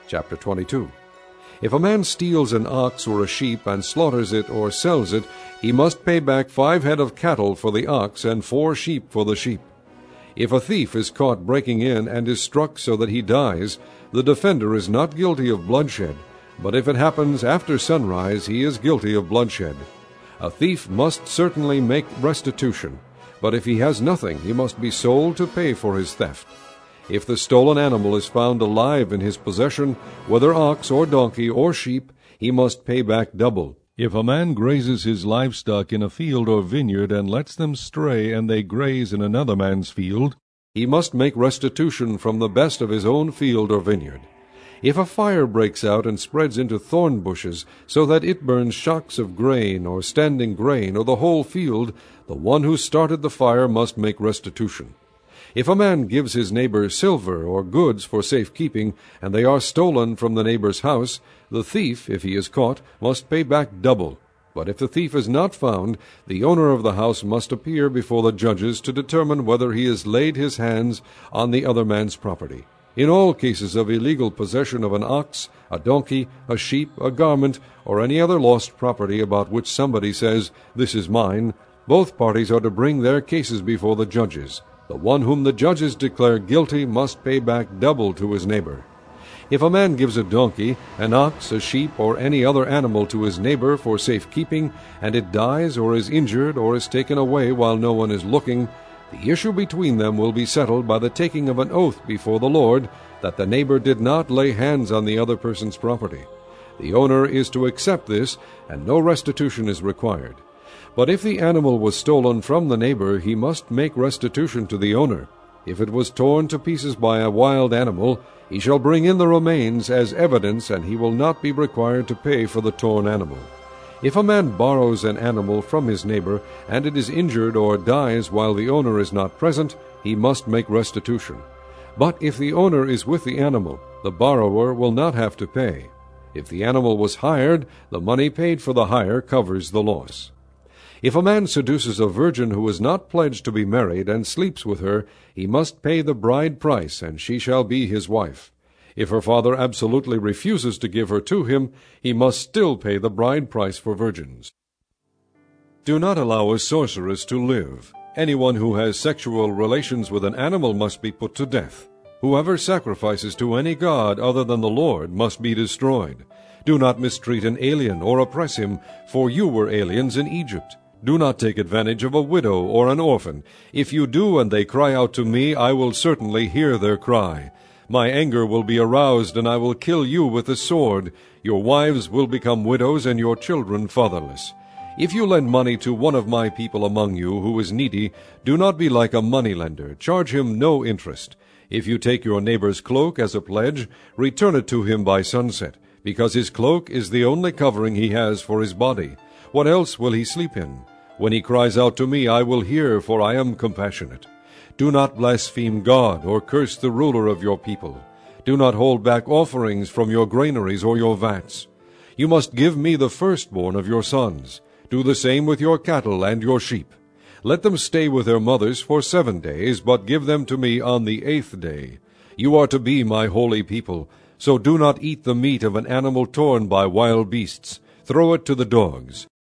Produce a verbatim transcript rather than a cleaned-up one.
Chapter twenty-two. If a man steals an ox or a sheep and slaughters it or sells it, he must pay back five head of cattle for the ox and four sheep for the sheep. If a thief is caught breaking in and is struck so that he dies, the defender is not guilty of bloodshed, but if it happens after sunrise, he is guilty of bloodshed. A thief must certainly make restitution, but if he has nothing, he must be sold to pay for his theft. If the stolen animal is found alive in his possession, whether ox or donkey or sheep, he must pay back double. If a man grazes his livestock in a field or vineyard and lets them stray and they graze in another man's field, he must make restitution from the best of his own field or vineyard. If a fire breaks out and spreads into thorn bushes, so that it burns shocks of grain or standing grain or the whole field, the one who started the fire must make restitution. If a man gives his neighbor silver or goods for safekeeping, and they are stolen from the neighbor's house, the thief, if he is caught, must pay back double. But if the thief is not found, the owner of the house must appear before the judges to determine whether he has laid his hands on the other man's property. In all cases of illegal possession of an ox, a donkey, a sheep, a garment, or any other lost property about which somebody says, "This is mine," both parties are to bring their cases before the judges. The one whom the judges declare guilty must pay back double to his neighbor. If a man gives a donkey, an ox, a sheep, or any other animal to his neighbor for safekeeping, and it dies or is injured or is taken away while no one is looking, the issue between them will be settled by the taking of an oath before the Lord that the neighbor did not lay hands on the other person's property. The owner is to accept this, and no restitution is required. But if the animal was stolen from the neighbor, he must make restitution to the owner. If it was torn to pieces by a wild animal, he shall bring in the remains as evidence, and he will not be required to pay for the torn animal. If a man borrows an animal from his neighbor, and it is injured or dies while the owner is not present, he must make restitution. But if the owner is with the animal, the borrower will not have to pay. If the animal was hired, the money paid for the hire covers the loss. If a man seduces a virgin who is not pledged to be married and sleeps with her, he must pay the bride price, and she shall be his wife. If her father absolutely refuses to give her to him, he must still pay the bride price for virgins. Do not allow a sorceress to live. Anyone who has sexual relations with an animal must be put to death. Whoever sacrifices to any god other than the Lord must be destroyed. Do not mistreat an alien or oppress him, for you were aliens in Egypt. Do not take advantage of a widow or an orphan. If you do and they cry out to me, I will certainly hear their cry. My anger will be aroused, and I will kill you with the sword. Your wives will become widows, and your children fatherless. If you lend money to one of my people among you who is needy, do not be like a moneylender. Charge him no interest. If you take your neighbor's cloak as a pledge, return it to him by sunset, because his cloak is the only covering he has for his body. What else will he sleep in? When he cries out to me, I will hear, for I am compassionate. Do not blaspheme God or curse the ruler of your people. Do not hold back offerings from your granaries or your vats. You must give me the firstborn of your sons. Do the same with your cattle and your sheep. Let them stay with their mothers for seven days, but give them to me on the eighth day. You are to be my holy people, so do not eat the meat of an animal torn by wild beasts. Throw it to the dogs.